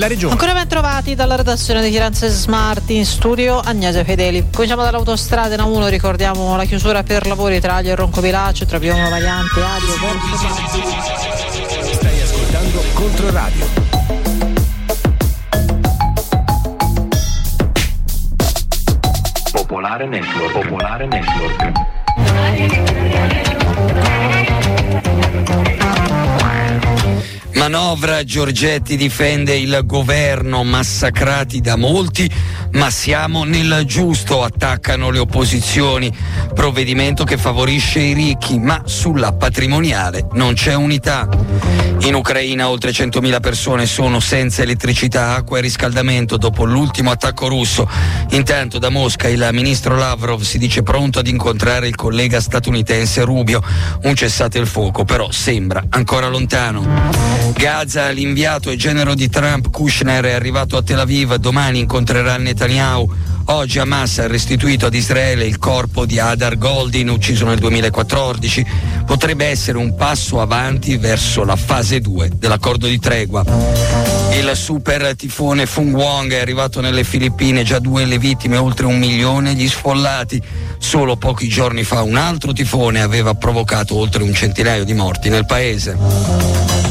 della regione. Ancora ben trovati dalla redazione di Firenze Smart, in studio Agnese Fedeli. Cominciamo dall'autostrada A1, ricordiamo la chiusura per lavori tra Aglio e Roncopilaccio, tra Piombo Variante Aglio verso. Stai ascoltando Controradio. Popolare Network. Manovra, Giorgetti difende il governo, massacrati da molti, ma siamo nel giusto, attaccano le opposizioni. Provvedimento che favorisce i ricchi, ma sulla patrimoniale non c'è unità. In Ucraina oltre 100.000 persone sono senza elettricità, acqua e riscaldamento dopo l'ultimo attacco russo. Intanto da Mosca il ministro Lavrov si dice pronto ad incontrare il collega statunitense Rubio. Un cessate il fuoco però sembra ancora lontano. Gaza, l'inviato e genero di Trump Kushner è arrivato a Tel Aviv, domani incontrerà Netanyahu. Oggi Hamas ha restituito ad Israele il corpo di Hadar Goldin, ucciso nel 2014. Potrebbe essere un passo avanti verso la fase 2 dell'accordo di tregua. Il super tifone Fungwang è arrivato nelle Filippine, già 2 le vittime, oltre 1 milione gli sfollati. Solo pochi giorni fa un altro tifone aveva provocato oltre 1 centinaio di morti nel paese.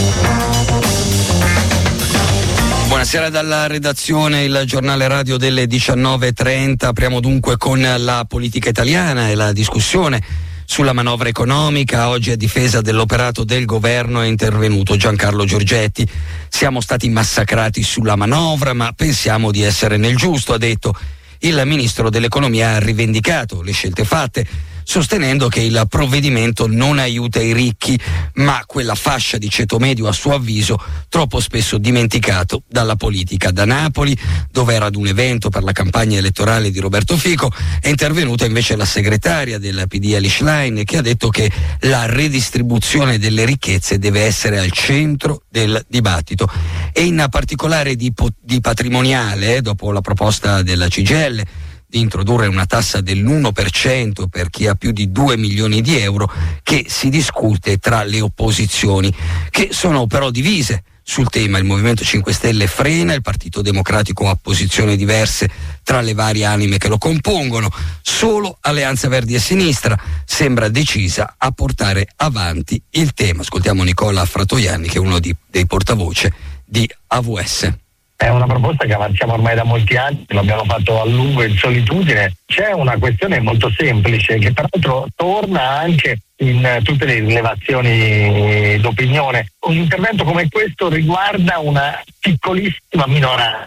Buonasera dalla redazione, il giornale radio delle 19.30. Apriamo dunque con la politica italiana e la discussione sulla manovra economica. Oggi a difesa dell'operato del governo è intervenuto Giancarlo Giorgetti. Siamo stati massacrati sulla manovra, ma pensiamo di essere nel giusto, ha detto. Il ministro dell'economia ha rivendicato le scelte fatte, sostenendo che il provvedimento non aiuta i ricchi, ma quella fascia di ceto medio, a suo avviso, troppo spesso dimenticato dalla politica. Da Napoli, dove era ad un evento per la campagna elettorale di Roberto Fico, è intervenuta invece la segretaria del PD Elie Schlein, che ha detto che la redistribuzione delle ricchezze deve essere al centro del dibattito, e in particolare di patrimoniale, dopo la proposta della CGIL di introdurre una tassa dell'1% per chi ha più di 2 milioni di euro, che si discute tra le opposizioni, che sono però divise sul tema. Il Movimento 5 Stelle frena, il Partito Democratico ha posizioni diverse tra le varie anime che lo compongono. Solo Alleanza Verdi e Sinistra sembra decisa a portare avanti il tema. Ascoltiamo Nicola Fratoianni, che è uno dei portavoce di AVS. È una proposta che avanziamo ormai da molti anni, l'abbiamo fatto a lungo in solitudine. C'è una questione molto semplice che peraltro torna anche in tutte le rilevazioni d'opinione. Un intervento come questo riguarda una piccolissima minoranza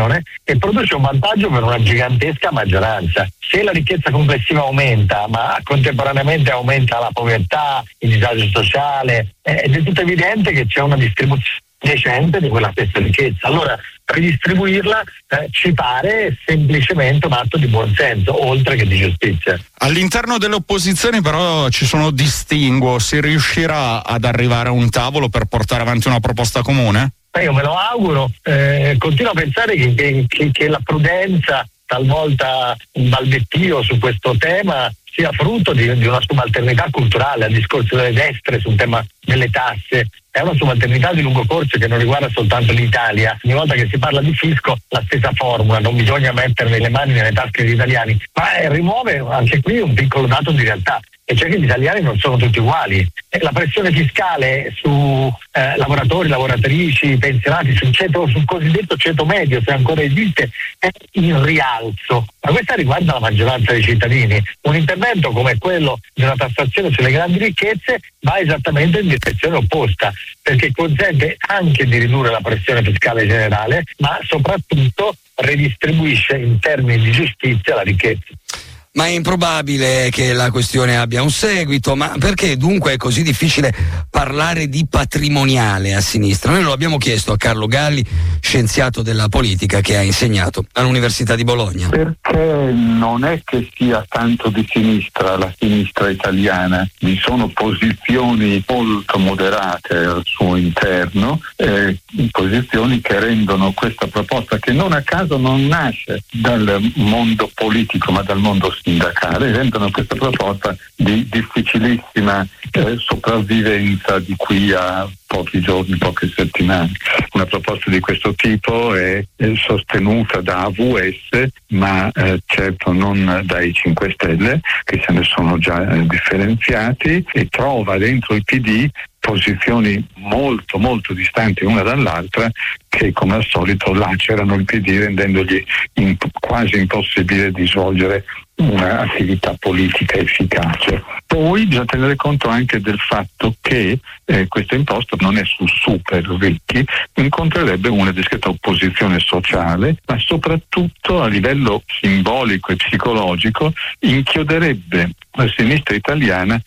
e produce un vantaggio per una gigantesca maggioranza. Se la ricchezza complessiva aumenta, ma contemporaneamente aumenta la povertà, il disagio sociale, è del tutto evidente che c'è una distribuzione decente di quella stessa ricchezza. Allora ridistribuirla ci pare semplicemente un atto di buonsenso, oltre che di giustizia. All'interno delle opposizioni però ci sono distinguo, si riuscirà ad arrivare a un tavolo per portare avanti una proposta comune? Io me lo auguro, continuo a pensare che la prudenza, talvolta un balbettio su questo tema, sia frutto di una subalternità culturale al discorso delle destre sul tema delle tasse. È una subalternità di lungo corso che non riguarda soltanto l'Italia. Ogni volta che si parla di fisco, la stessa formula, non bisogna mettere le mani nelle tasche degli italiani, ma rimuove anche qui un piccolo dato di realtà, e cioè che gli italiani non sono tutti uguali. La pressione fiscale su lavoratori, lavoratrici, pensionati, sul cosiddetto ceto medio, se ancora esiste, è in rialzo, ma questa riguarda la maggioranza dei cittadini. Un intervento come quello di una tassazione sulle grandi ricchezze va esattamente in direzione opposta, perché consente anche di ridurre la pressione fiscale generale, ma soprattutto redistribuisce in termini di giustizia la ricchezza. Ma è improbabile che la questione abbia un seguito, ma perché dunque è così difficile parlare di patrimoniale a sinistra? Noi lo abbiamo chiesto a Carlo Galli, scienziato della politica che ha insegnato all'Università di Bologna. Perché non è che sia tanto di sinistra la sinistra italiana, vi sono posizioni molto moderate al suo interno, posizioni che rendono questa proposta, che non a caso non nasce dal mondo politico ma dal mondo sindacale, rendono questa proposta di difficilissima sopravvivenza di qui a pochi giorni, poche settimane. Una proposta di questo tipo è sostenuta da AVS, ma certo non dai 5 Stelle, che se ne sono già differenziati, e trova dentro il PD posizioni molto molto distanti una dall'altra, che come al solito lacerano il PD, rendendogli quasi impossibile di svolgere un'attività politica efficace. Poi bisogna tenere conto anche del fatto che questa imposta non è su super ricchi, incontrerebbe una discreta opposizione sociale, ma soprattutto a livello simbolico e psicologico inchioderebbe la sinistra italiana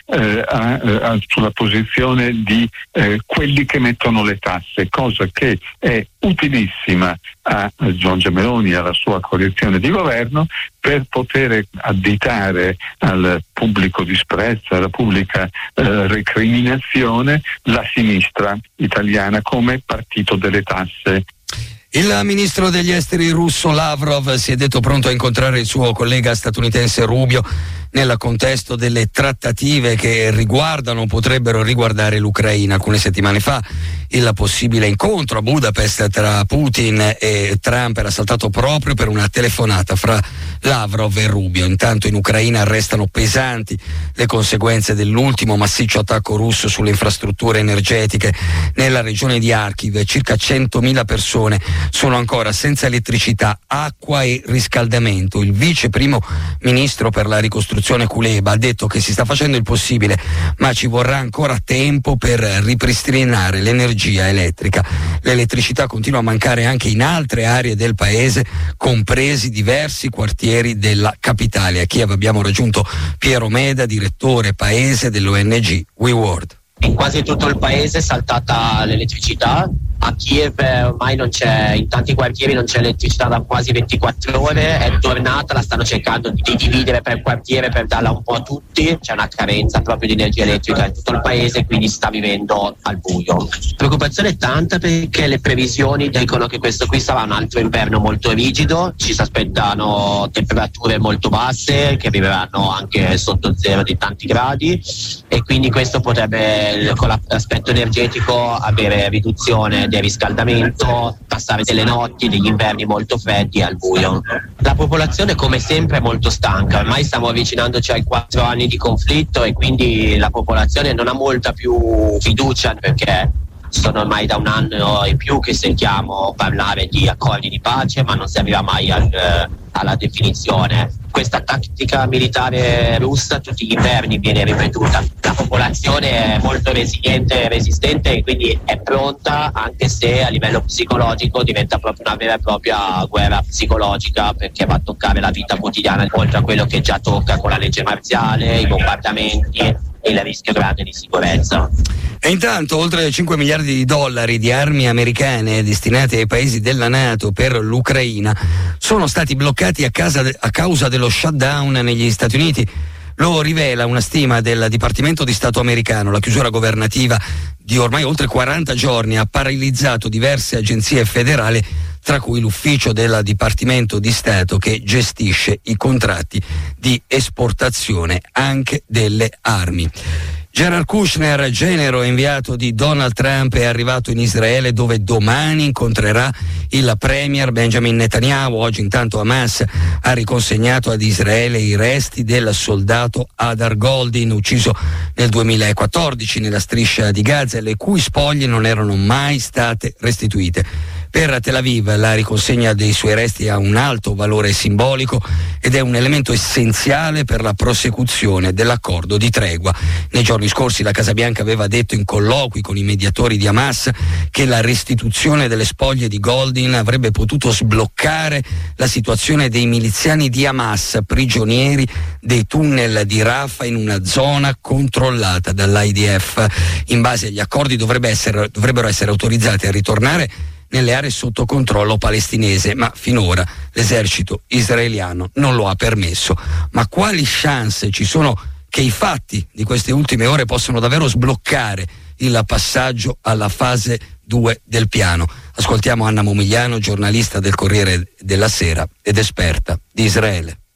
sulla posizione di quelli che mettono le tasse, cosa che è utilissima a Giorgia Meloni e alla sua coalizione di governo per poter additare al pubblico disprezzo, alla pubblica recriminazione la sinistra italiana come partito delle tasse. Il ministro degli esteri russo Lavrov si è detto pronto a incontrare il suo collega statunitense Rubio nel contesto delle trattative che potrebbero riguardare l'Ucraina. Alcune settimane fa il possibile incontro a Budapest tra Putin e Trump era saltato proprio per una telefonata fra Lavrov e Rubio. Intanto in Ucraina restano pesanti le conseguenze dell'ultimo massiccio attacco russo sulle infrastrutture energetiche nella regione di Kharkiv. Circa 100.000 persone sono ancora senza elettricità, acqua e riscaldamento. Il vice primo ministro per la ricostruzione Kuleba ha detto che si sta facendo il possibile, ma ci vorrà ancora tempo per ripristinare l'energia elettrica. L'elettricità continua a mancare anche in altre aree del paese, compresi diversi quartieri della capitale. A Kiev abbiamo raggiunto Piero Meda, direttore paese dell'ONG WeWorld. In quasi tutto il paese è saltata l'elettricità. A Kiev ormai non c'è, in tanti quartieri non c'è elettricità da quasi 24 ore, è tornata, la stanno cercando di dividere per quartiere per darla un po' a tutti. C'è una carenza proprio di energia elettrica in tutto il paese, quindi si sta vivendo al buio. Preoccupazione è tanta perché le previsioni dicono che questo qui sarà un altro inverno molto rigido, ci si aspettano temperature molto basse che arriveranno anche sotto zero di tanti gradi, e quindi questo potrebbe con l'aspetto energetico avere riduzione del riscaldamento, passare delle notti, degli inverni molto freddi al buio. La popolazione come sempre è molto stanca, ormai stiamo avvicinandoci ai 4 anni di conflitto e quindi la popolazione non ha molta più fiducia, perché sono ormai da un anno e più che sentiamo parlare di accordi di pace, ma non si arriva mai alla definizione. Questa tattica militare russa tutti gli inverni viene ripetuta. La popolazione è molto resiliente e resistente e quindi è pronta, anche se a livello psicologico diventa proprio una vera e propria guerra psicologica, perché va a toccare la vita quotidiana, oltre a quello che già tocca con la legge marziale, i bombardamenti e il rischio grande di sicurezza. E intanto oltre 5 miliardi di dollari di armi americane destinate ai paesi della NATO per l'Ucraina sono stati bloccati a causa dello shutdown negli Stati Uniti. Lo rivela una stima del Dipartimento di Stato americano. La chiusura governativa di ormai oltre 40 giorni ha paralizzato diverse agenzie federali, tra cui l'ufficio del Dipartimento di Stato che gestisce i contratti di esportazione anche delle armi. Jared Kushner, genero inviato di Donald Trump, è arrivato in Israele, dove domani incontrerà il premier Benjamin Netanyahu. Oggi intanto Hamas ha riconsegnato ad Israele i resti del soldato Hadar Goldin, ucciso nel 2014 nella striscia di Gaza, le cui spoglie non erano mai state restituite. Per Tel Aviv la riconsegna dei suoi resti ha un alto valore simbolico ed è un elemento essenziale per la prosecuzione dell'accordo di tregua. Nei giorni scorsi la Casa Bianca aveva detto in colloqui con i mediatori di Hamas che la restituzione delle spoglie di Goldin avrebbe potuto sbloccare la situazione dei miliziani di Hamas prigionieri dei tunnel di Rafah in una zona controllata dall'IDF. In base agli accordi dovrebbero essere autorizzati a ritornare nelle aree sotto controllo palestinese, ma finora l'esercito israeliano non lo ha permesso. Ma quali chance ci sono che i fatti di queste ultime ore possano davvero sbloccare il passaggio alla fase 2 del piano? Ascoltiamo Anna Momigliano, giornalista del Corriere della Sera ed esperta di Israele.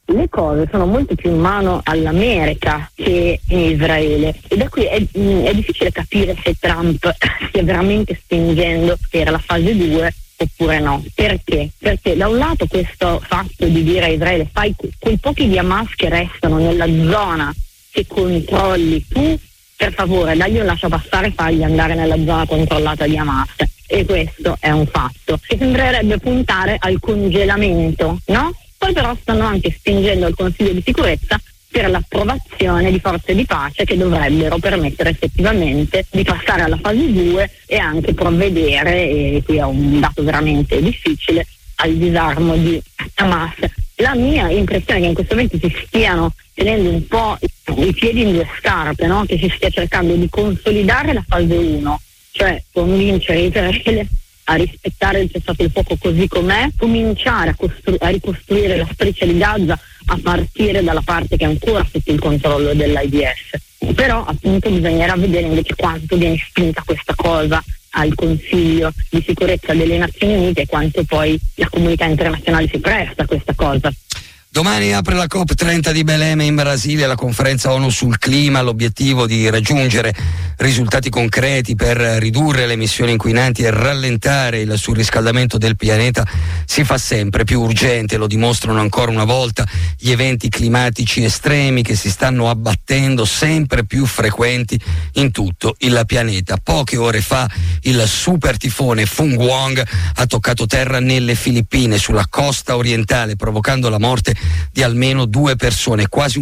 le cose sono molto più in mano all'America che in Israele, e da qui è difficile capire se Trump stia veramente spingendo per la fase 2 oppure no. Perché? Perché da un lato questo fatto di dire a Israele: fai quei pochi di Hamas che restano nella zona che controlli tu, per favore dagli un lascia passare, fagli andare nella zona controllata di Hamas. E questo è un fatto che sembrerebbe puntare al congelamento, no? Poi però stanno anche spingendo il Consiglio di sicurezza per l'approvazione di forze di pace che dovrebbero permettere effettivamente di passare alla fase 2 e anche provvedere, e qui è un dato veramente difficile, al disarmo di Hamas. La mia impressione è che in questo momento si stiano tenendo un po' i piedi in due scarpe, no? Che si stia cercando di consolidare la fase 1, cioè convincere Israele a rispettare il cessate il fuoco così com'è, cominciare a ricostruire la striscia di Gaza a partire dalla parte che è ancora sotto il controllo dell'IDF. Però appunto bisognerà vedere invece quanto viene spinta questa cosa al Consiglio di sicurezza delle Nazioni Unite e quanto poi la comunità internazionale si presta a questa cosa. Domani apre la COP30 di Belém in Brasile, la conferenza ONU sul clima, l'obiettivo di raggiungere risultati concreti per ridurre le emissioni inquinanti e rallentare il surriscaldamento del pianeta si fa sempre più urgente, lo dimostrano ancora una volta gli eventi climatici estremi che si stanno abbattendo, sempre più frequenti in tutto il pianeta. Poche ore fa il super tifone Fung Wong ha toccato terra nelle Filippine, sulla costa orientale, provocando la morte di almeno 2 persone. Quasi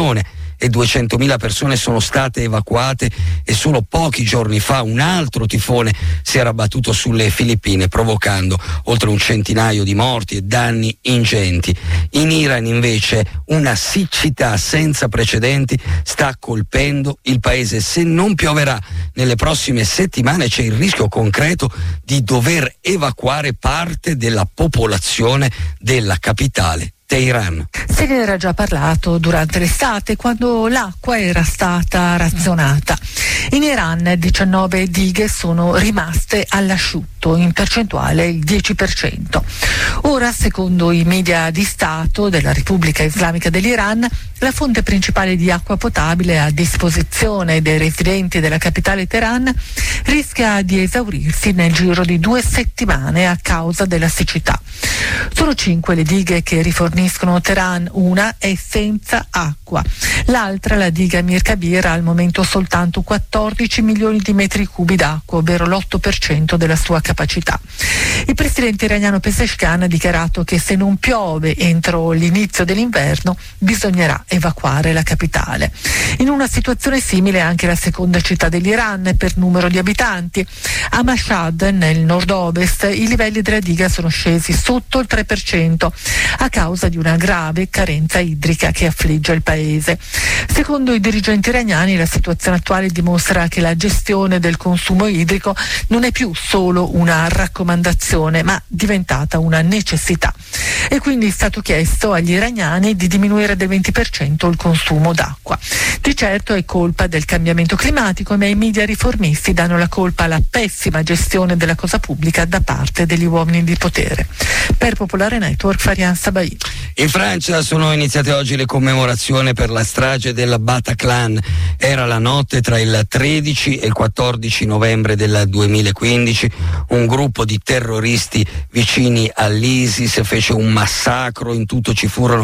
1.200.000 persone sono state evacuate e solo pochi giorni fa un altro tifone si era abbattuto sulle Filippine, provocando oltre un centinaio di morti e danni ingenti. In Iran invece una siccità senza precedenti sta colpendo il paese. Se non pioverà nelle prossime settimane c'è il rischio concreto di dover evacuare parte della popolazione della capitale Teheran. Se ne era già parlato durante l'estate, quando l'acqua era stata razionata. In Iran 19 dighe sono rimaste all'asciutto, in percentuale il 10%. Ora, secondo i media di Stato della Repubblica Islamica dell'Iran, la fonte principale di acqua potabile a disposizione dei residenti della capitale Teheran rischia di esaurirsi nel giro di 2 settimane a causa della siccità. Sono 5 le dighe che riforniscono Teheran, una è senza acqua. L'altra, la diga Mir Kabir, ha al momento soltanto 14 milioni di metri cubi d'acqua, ovvero l'8% della sua capacità. Il presidente iraniano Pezeshkian ha dichiarato che se non piove entro l'inizio dell'inverno bisognerà evacuare la capitale. In una situazione simile anche la seconda città dell'Iran per numero di abitanti. A Mashhad, nel nord-ovest, i livelli della diga sono scesi sotto il 3% a causa di una grave carenza idrica che affligge il paese. Secondo i dirigenti iraniani, la situazione attuale dimostra che la gestione del consumo idrico non è più solo una raccomandazione, ma diventata una necessità. E quindi è stato chiesto agli iraniani di diminuire del 20% il consumo d'acqua. Di certo è colpa del cambiamento climatico, ma i media riformisti danno la colpa alla pessima gestione della cosa pubblica da parte degli uomini di potere. Per Popolare Network, Farian Sabai. In Francia sono iniziate oggi le commemorazioni per la strage del Bataclan. Era la notte tra il 13 e il 14 novembre del 2015. Un gruppo di terroristi vicini all'ISIS fece un massacro. In tutto ci furono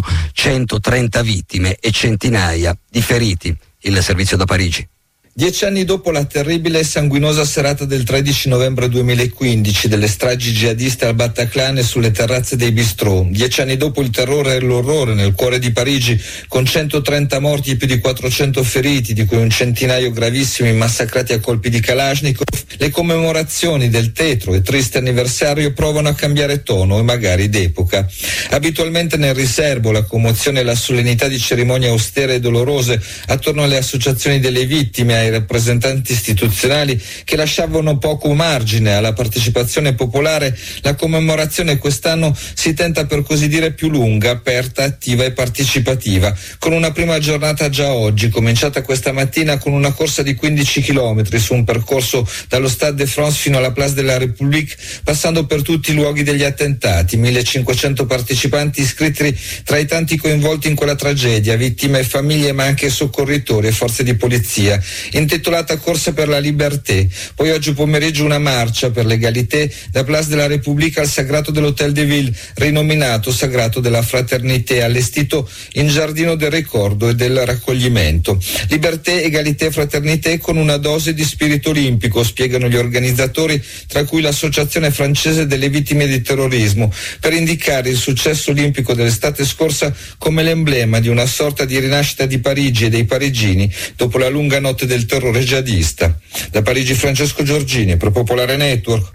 130 vittime e centinaia di feriti. Il servizio da Parigi. 10 anni dopo la terribile e sanguinosa serata del 13 novembre 2015 delle stragi jihadiste al Bataclan e sulle terrazze dei bistrò, 10 anni dopo il terrore e l'orrore nel cuore di Parigi, con 130 morti e più di 400 feriti, di cui un centinaio gravissimi massacrati a colpi di Kalashnikov, le commemorazioni del tetro e triste anniversario provano a cambiare tono e magari d'epoca. Abitualmente nel riserbo, la commozione e la solennità di cerimonie austere e dolorose attorno alle associazioni delle vittime, ai ai rappresentanti istituzionali che lasciavano poco margine alla partecipazione popolare, la commemorazione quest'anno si tenta per così dire più lunga, aperta, attiva e partecipativa, con una prima giornata già oggi, cominciata questa mattina con una corsa di 15 km su un percorso dallo Stade de France fino alla Place de la République, passando per tutti i luoghi degli attentati. 1500 partecipanti iscritti tra i tanti coinvolti in quella tragedia, vittime e famiglie, ma anche soccorritori e forze di polizia, intitolata Corsa per la Liberté. Poi oggi pomeriggio una marcia per l'égalité da Place de la République al sagrato dell'Hôtel de Ville, rinominato Sagrato della Fraternité, allestito in Giardino del Ricordo e del Raccoglimento. Liberté, égalité e fraternité con una dose di spirito olimpico, spiegano gli organizzatori, tra cui l'Associazione francese delle vittime di terrorismo, per indicare il successo olimpico dell'estate scorsa come l'emblema di una sorta di rinascita di Parigi e dei parigini dopo la lunga notte del terrore jihadista. Da Parigi Francesco Giorgini per Popolare Network.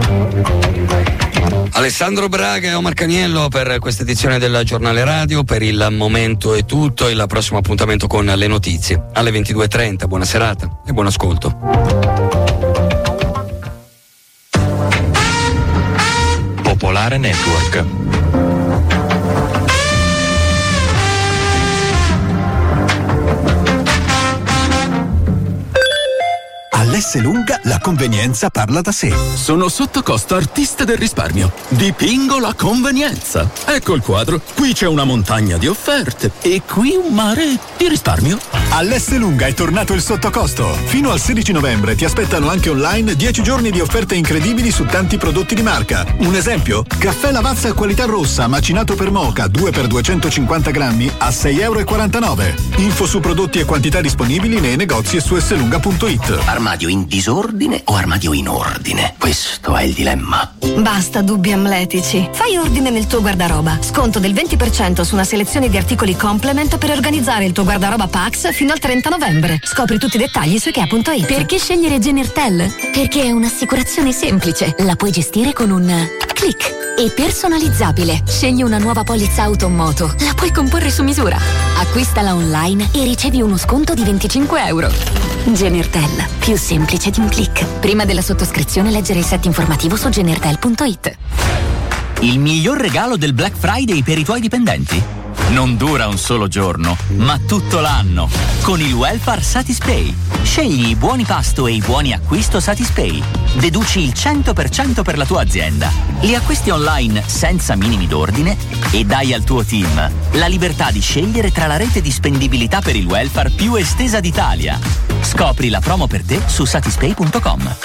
Alessandro Braga e Omar Caniello per questa edizione del Giornale Radio. Per il momento è tutto, il prossimo appuntamento con le notizie alle 22:30. Buona serata e buon ascolto. Popolare Network. All'Esselunga la convenienza parla da sé. Sono sotto costo artista del risparmio. Dipingo la convenienza. Ecco il quadro. Qui c'è una montagna di offerte e qui un mare di risparmio. All'Esselunga è tornato il sottocosto. Fino al 16 novembre ti aspettano anche online 10 giorni di offerte incredibili su tanti prodotti di marca. Un esempio? Caffè Lavazza qualità rossa macinato per moka 2x250 grammi a €6,49. Info su prodotti e quantità disponibili nei negozi e su esselunga.it. Armadio in disordine o armadio in ordine? Questo è il dilemma. Basta dubbi amletici. Fai ordine nel tuo guardaroba. Sconto del 20% su una selezione di articoli complement per organizzare il tuo guardaroba Pax fino al 30 novembre. Scopri tutti i dettagli su Ikea.it. Perché scegliere Genertel? Perché è un'assicurazione semplice. La puoi gestire con un click. E personalizzabile. Scegli una nuova polizza auto o moto. La puoi comporre su misura. Acquistala online e ricevi uno sconto di €25. Genertel. Più semplice di un click. Prima della sottoscrizione leggere il set informativo su genertel.it. Il miglior regalo del Black Friday per i tuoi dipendenti? Non dura un solo giorno, ma tutto l'anno. Con il Welfare Satispay. Scegli i buoni pasto e i buoni acquisto Satispay. Deduci il 100% per la tua azienda. Li acquisti online senza minimi d'ordine e dai al tuo team la libertà di scegliere tra la rete di spendibilità per il welfare più estesa d'Italia. Scopri la promo per te su satispay.com.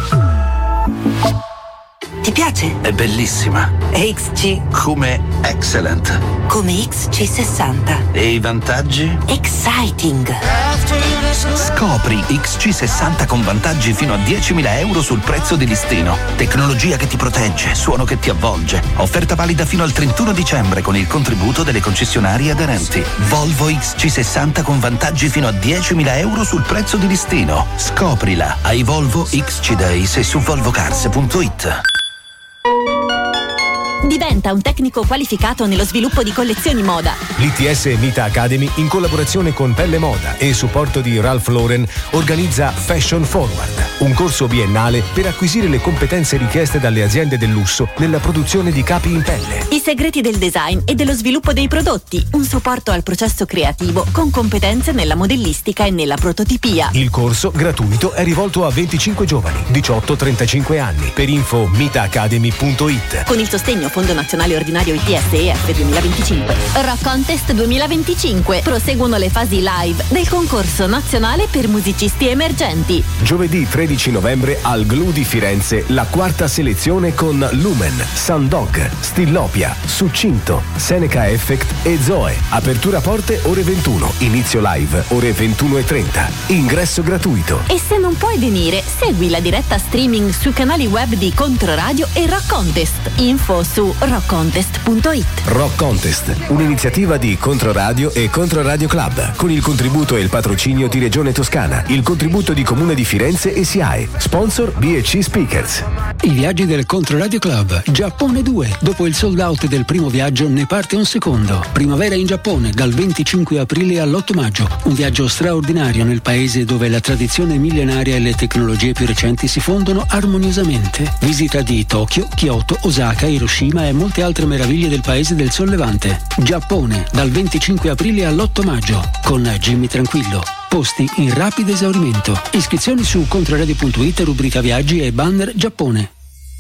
Ti piace? È bellissima. E XC? Come excellent. Come XC60. E i vantaggi? Exciting. Scopri XC60 con vantaggi fino a €10.000 sul prezzo di listino. Tecnologia che ti protegge, suono che ti avvolge. Offerta valida fino al 31 dicembre con il contributo delle concessionarie aderenti. Volvo XC60 con vantaggi fino a €10.000 sul prezzo di listino. Scoprila ai Volvo XC Days e su volvocars.it. Diventa un tecnico qualificato nello sviluppo di collezioni moda. L'ITS Mita Academy, in collaborazione con Pelle Moda e supporto di Ralph Lauren, organizza Fashion Forward, un corso biennale per acquisire le competenze richieste dalle aziende del lusso nella produzione di capi in pelle. I segreti del design e dello sviluppo dei prodotti, un supporto al processo creativo con competenze nella modellistica e nella prototipia. Il corso, gratuito, è rivolto a 25 giovani, 18-35 anni. Per info mitaacademy.it. Con il sostegno Fondo Nazionale Ordinario ITS EF 2025. Rock Contest 2025. Proseguono le fasi live del concorso nazionale per musicisti emergenti. Giovedì 13 novembre al GLU di Firenze la quarta selezione con Lumen, Sundog, Stillopia, Succinto, Seneca Effect e Zoe. Apertura porte ore 21, inizio live ore 21:30. Ingresso gratuito. E se non puoi venire, segui la diretta streaming sui canali web di Controradio e Rock Contest. Info su su rockcontest.it. Rock Contest, un'iniziativa di Controradio e Controradio Club, con il contributo e il patrocinio di Regione Toscana, il contributo di Comune di Firenze e SIAE. Sponsor B&C Speakers. I viaggi del Controradio Club. Giappone 2. Dopo il sold out del primo viaggio ne parte un secondo. Primavera in Giappone dal 25 aprile all'8 maggio. Un viaggio straordinario nel paese dove la tradizione millenaria e le tecnologie più recenti si fondono armoniosamente. Visita di Tokyo, Kyoto, Osaka, Hiroshima e molte altre meraviglie del paese del Sol Levante. Giappone dal 25 aprile all'8 maggio con Jimmy Tranquillo. Posti in rapido esaurimento. Iscrizioni su controradio.it, rubrica viaggi e banner Giappone.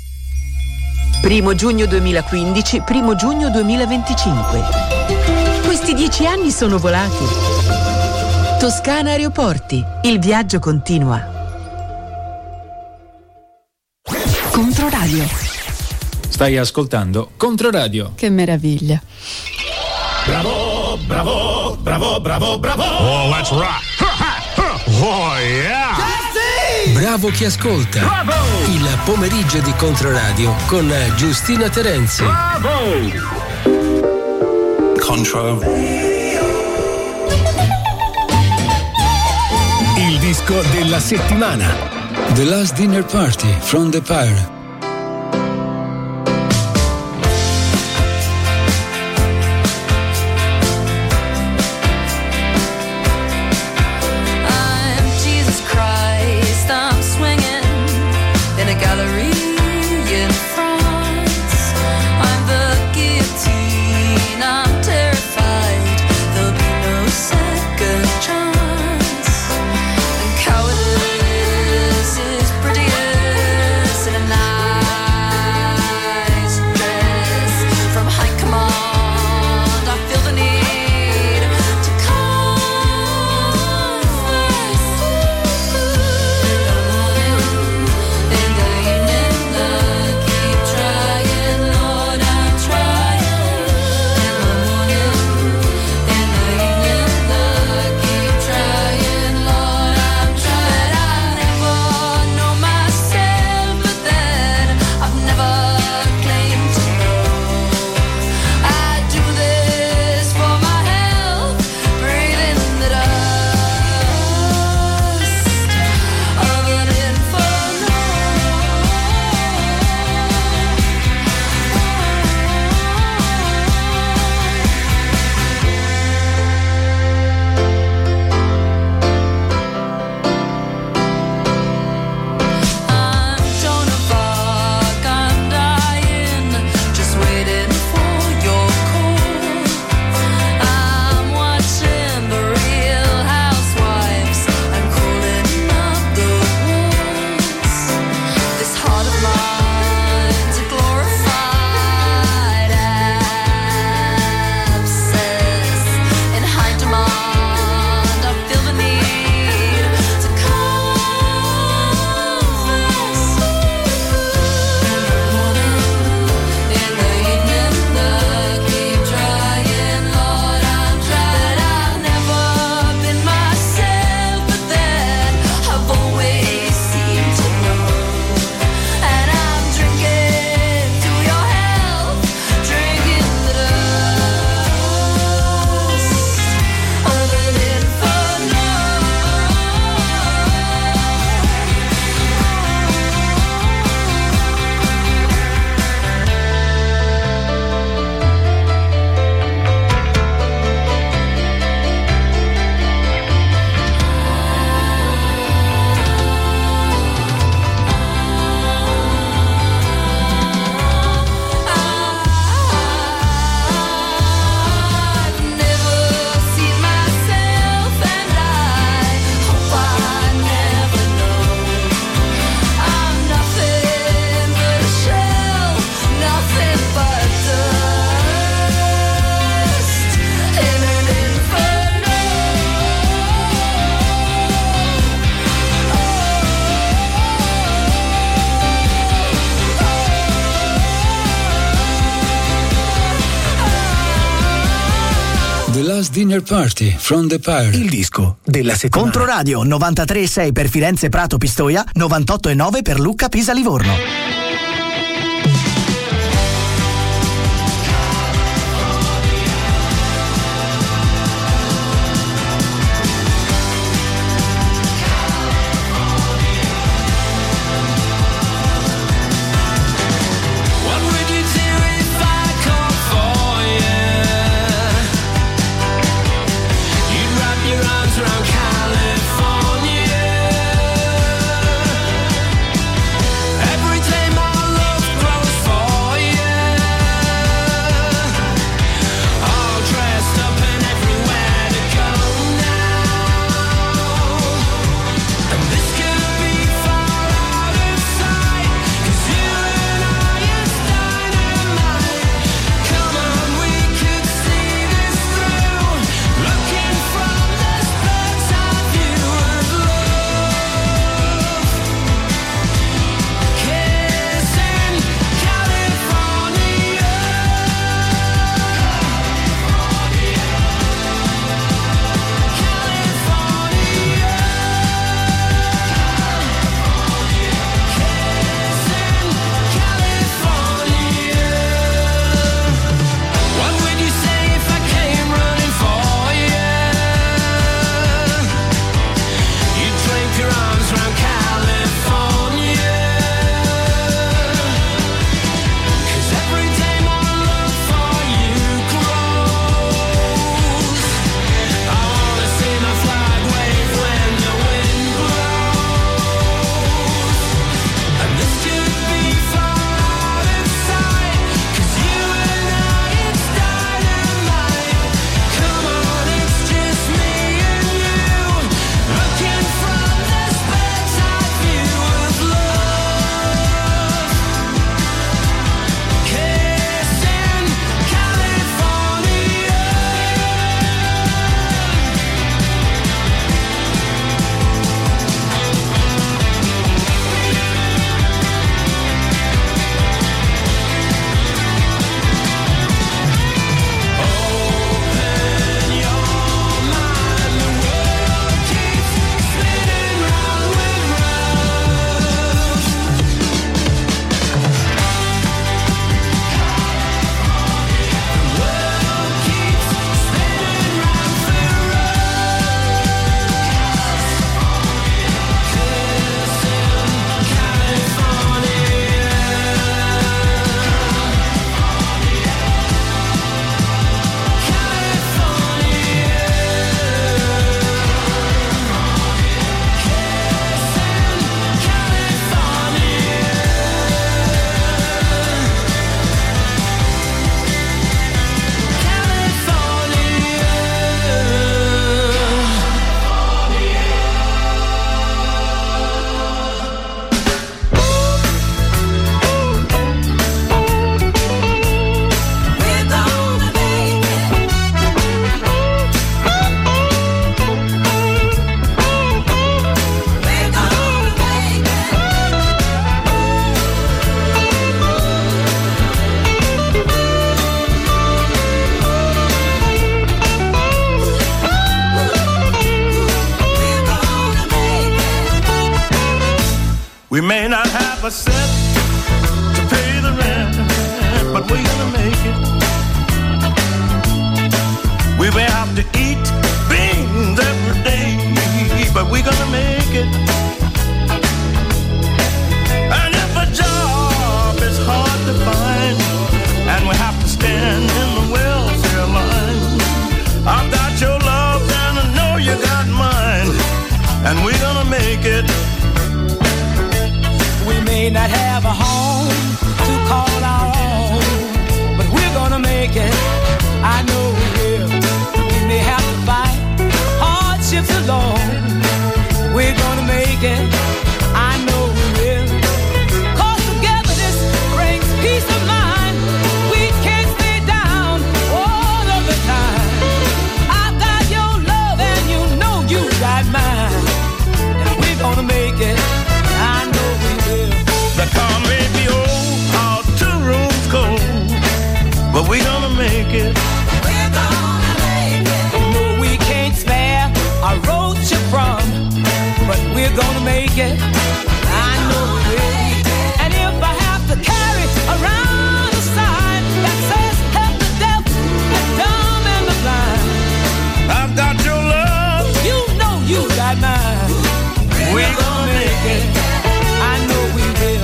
1 giugno 2015, 1 giugno 2025. Questi 10 anni sono volati. Toscana Aeroporti. Il viaggio continua. Controradio. Stai ascoltando Controradio. Che meraviglia. Bravo, bravo, bravo, bravo, bravo. Oh, let's rock. Oh, yeah. Bravo chi ascolta. Bravo. Il pomeriggio di Controradio con Giustina Terenzi. Bravo. Contro. Il disco della settimana. The Last Dinner Party from the Pyre. The Last Dinner Party from the Pyre. Il disco della settimana. Controradio 93,6 per Firenze, Prato, Pistoia, 98,9 per Lucca, Pisa, Livorno. have a cent to pay the rent, but we're gonna make it. We may have to eat beans every day, but we're gonna make it. And if a job is hard to find, and we have to stand in the welfare line, I've got your love and I know you got mine, and we're gonna make it. We may not have a home to call our own, but we're gonna make it. I know we will. We may have to fight hardships alone. We're gonna make it. I know we will. 'Cause togetherness brings peace of mind. We can't stay down all of the time. I got your love and you know you got mine, and we're gonna make it. I know we will. The car may be old, our 2 rooms cold, but we're gonna make it. We're gonna make it. No, we can't spare a roach from, but we're gonna make it. I know we will. And if I have to carry around a sign that says help the deaf, the dumb and the blind, I've got your love, you know you got mine. We're gonna make it. I know we will.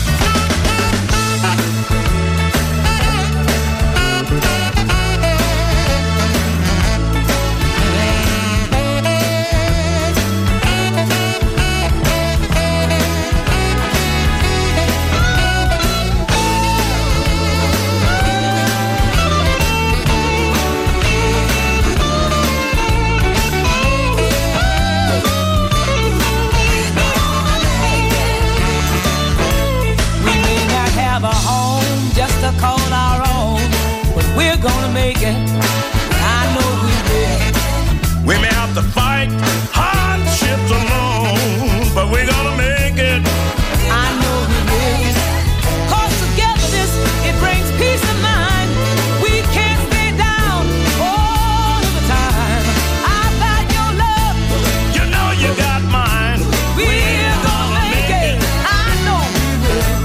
Have a home just to call our own, but we're gonna make it. I know we will. We may have to fight hardships alone, but we're gonna make it. I know we will. 'Cause togetherness, it brings peace of mind. We can't stay down all of the time. I got your love, You know you got mine. we're gonna make it. I know we will.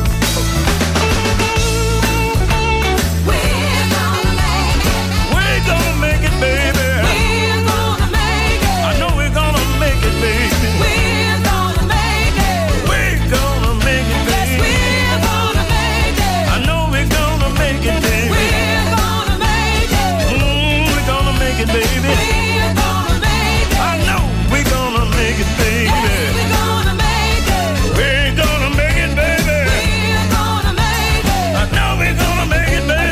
We're gonna make it. We're gonna make it, baby. We're gonna make it. I know we're gonna make it, baby. We're gonna make it. We're gonna make it, Yes, baby. we're gonna make it. I know we're gonna make it, baby. We're gonna make it. We're gonna make it, baby. We're gonna make it. I know we're gonna make it, baby. Yes, we're gonna make it. We're gonna make it, baby. We're gonna make it. I know we're gonna make it, baby.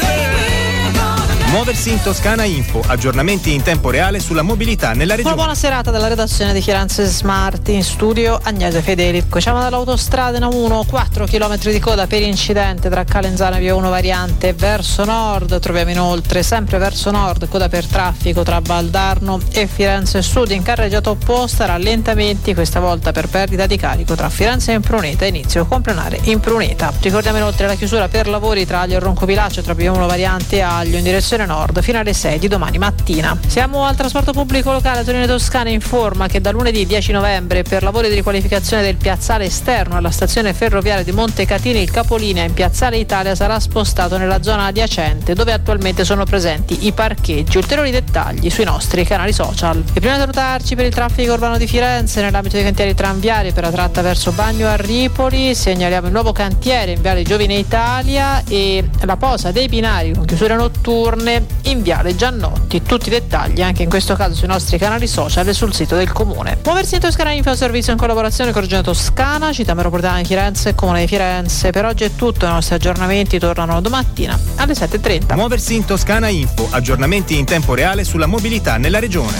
Muoversi in Toscana Info, aggiornamenti in tempo reale sulla mobilità nella regione. Una buona serata dalla redazione di Firenze Smart, in studio Agnese Federico. Siamo dall'autostrada A1, 4 km di coda per incidente tra Calenzano e via 1 variante verso nord. Troviamo inoltre sempre verso nord coda per traffico tra Valdarno e Firenze Sud. In carreggiata opposta rallentamenti, questa volta per perdita di carico tra Firenze e Impruneta, inizio comprenare Impruneta. Ricordiamo inoltre la chiusura per lavori tra Aglio e Roncopilaccio tra via 1 variante e Aglio in direzione nord fino alle 6 di domani mattina. Siamo al trasporto pubblico locale. Torino Toscana informa che da lunedì 10 novembre per lavori di riqualificazione del piazzale esterno alla stazione ferroviaria di Montecatini il capolinea in piazzale Italia sarà spostato nella zona adiacente dove attualmente sono presenti i parcheggi. Ulteriori dettagli sui nostri canali social. E prima di salutarci, per il traffico urbano di Firenze nell'ambito dei cantieri tranviari per la tratta verso Bagno a Ripoli segnaliamo il nuovo cantiere in viale Giovine Italia e la posa dei binari con chiusure notturne in viale Giannotti. Tutti i dettagli anche in questo caso sui nostri canali social e sul sito del comune. Muoversi in Toscana Info, servizio in collaborazione con Regione Toscana, Città Metropolitana di Firenze e Comune di Firenze. Per oggi è tutto, i nostri aggiornamenti tornano domattina alle 7:30. Muoversi in Toscana Info, aggiornamenti in tempo reale sulla mobilità nella regione.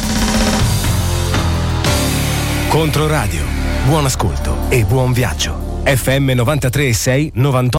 Controradio, buon ascolto e buon viaggio. FM 93.6 98.